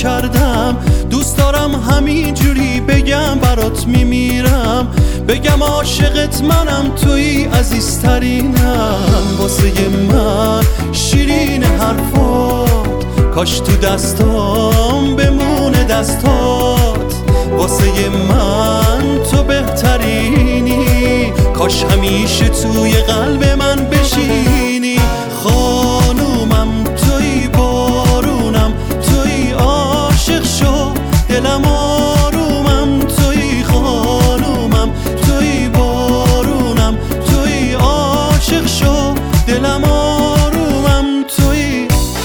نکردم. دوست دارم همینجوری بگم برات میمیرم، بگم عاشقت منم، توی عزیزترینم. واسه من شیرین حرفات، کاش تو دستام بمونه دستات. واسه من تو بهترینی، کاش همیشه توی قلب من بشینی. خانومم توی، بارونم توی، عاشق شو دلم آرومم توی. خانومم توی، بارونم توی، عاشق شو دلم آرومم توی.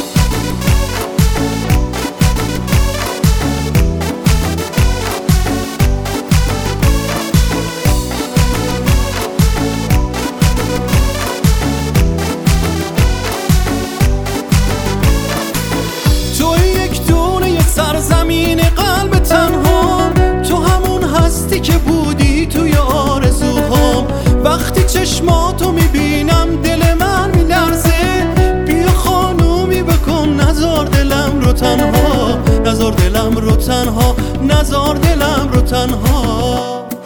سرزمین قلب تنها، تو همون هستی که بودی توی آرزوهام. وقتی چشماتو میبینم دل من میلرزه، بیا خانومی بکن نذار دلم رو تنها، نذار دلم رو تنها، نذار دلم رو تنها.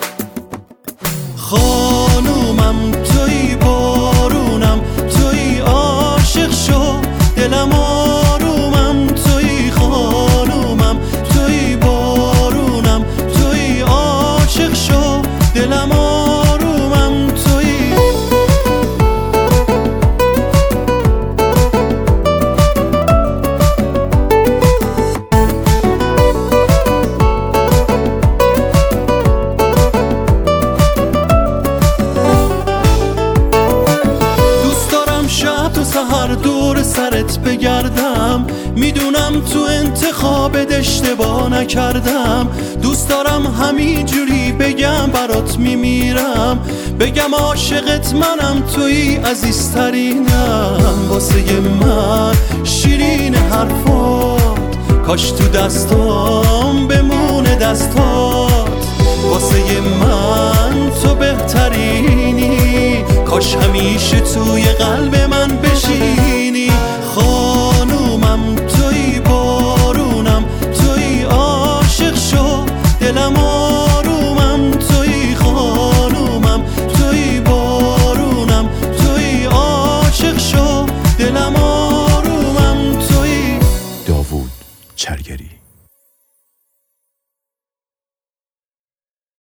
خانومم توی، بارونم توی، عاشق شو دلم آرومم توی. خانومم توی، بارونم توی، عاشق شو دلم آرومم توی. سحر دور سرت بگردم، میدونم تو انتخابت اشتباه نکردم. دوست دارم همینجوری بگم برات میمیرم، بگم عاشقت منم، توی عزیزترینم. واسه من شیرین حرفات، کاش تو دستام بمونه دستات. واسه من تو بهترینی، کاش همیشه توی قلب من بشینی. خانومم توی، بارونم توی، عاشق شو دلم آرومم توی. خانومم توی، بارونم توی، عاشق شو دلم آرومم توی. داوود چرگری.